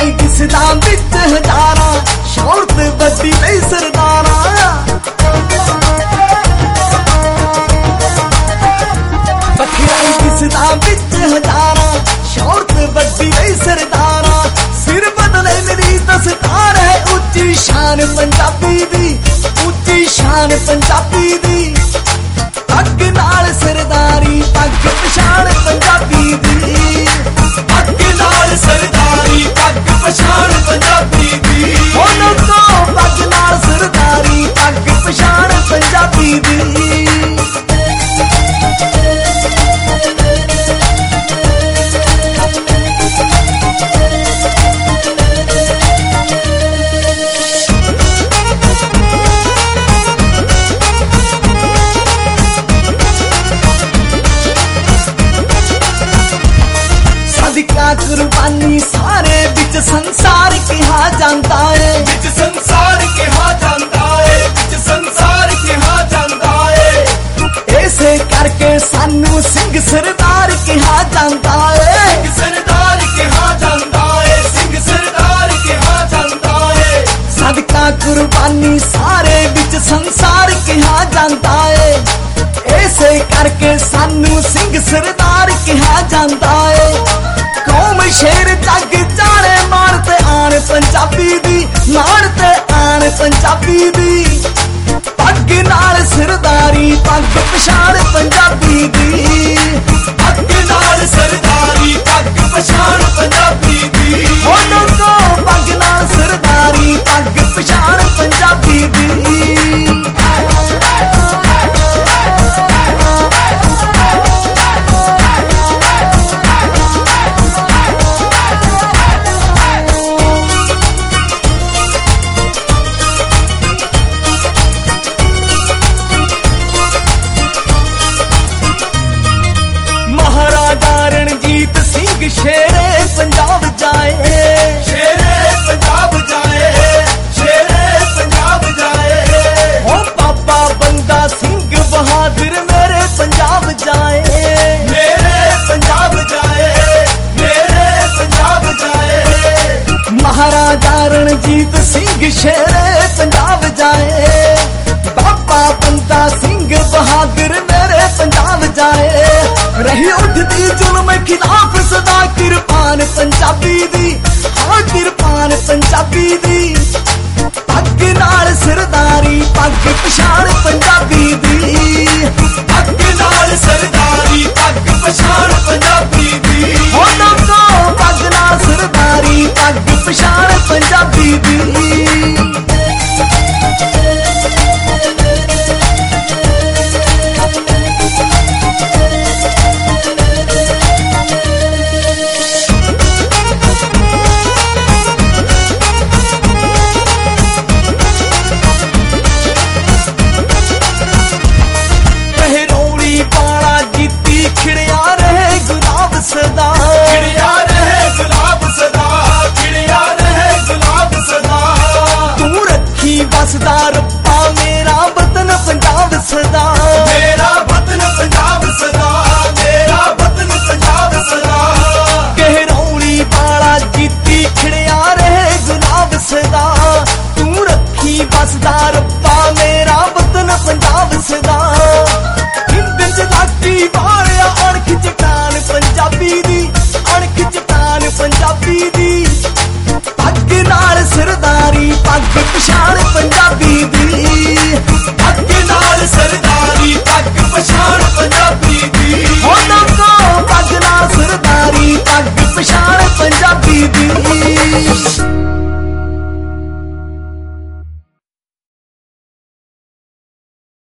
फकीराई दिसदा विच हजारा शौहरत बड़ी नहीं सरदारा फकीराई दिसदा विच हजारा शौहरत बड़ी नहीं सरदारा सिर बदले मेरी दस्तार है उच्ची शान पंजाबी दी उच्ची शान पंजाबी दी पग नाल सरदारी पग पछाण पंजाबी दी पग नाल सरदारी पग पछाण पंजाबी दी होनो तो पग नाल सरदारी पग पछाण पंजाबी दी कुर्बानी सारे बिच संसार कहा जाता है बिच संसार कहा जाता है बिच संसार कहा जाता है ऐसे करके सानू सिंह सरदार कहा जाता है सिंह सरदार कहा जाता है सिंह सरदार कहा जाता है सदका कुर्बानी सारे बिच संसार कहा जाता है ऐसे करके सानू सिंह सरदार कहा जाता है कौम शेर जग जाने मारते आन पंजाबी दी मारते आन पंजाबी दी पग नाल सरदारी पग पछाण पंजाबी दी पग नाल सरदारी पग पछाण पंजाबी दी होनो तो पग नाल सरदारी पग पछाण पंजाबी दी शेरे पंजाब जाए शेरे पंजाब जाए शेरे पंजाब जाए ओ बाबा बंदा सिंह बहादुर मेरे पंजाब जाए मेरे पंजाब जाए मेरे पंजाब जाए महाराजा रणजीत सिंह शेरे पंजाब जाए बाबा बंदा सिंह बहादुर मेरे पंजाब जाए रही उठती जुल्म खिलाफ सदा किरपान पंजाबी दी हाँ किरपान पंजाबी दी पग नाल सरदारी पग पछाण पंजाबी दी पग नाल सरदारी पग पछाण पंजाबी दी होनो तो पग नाल सरदारी पग पछाण पंजाबी दी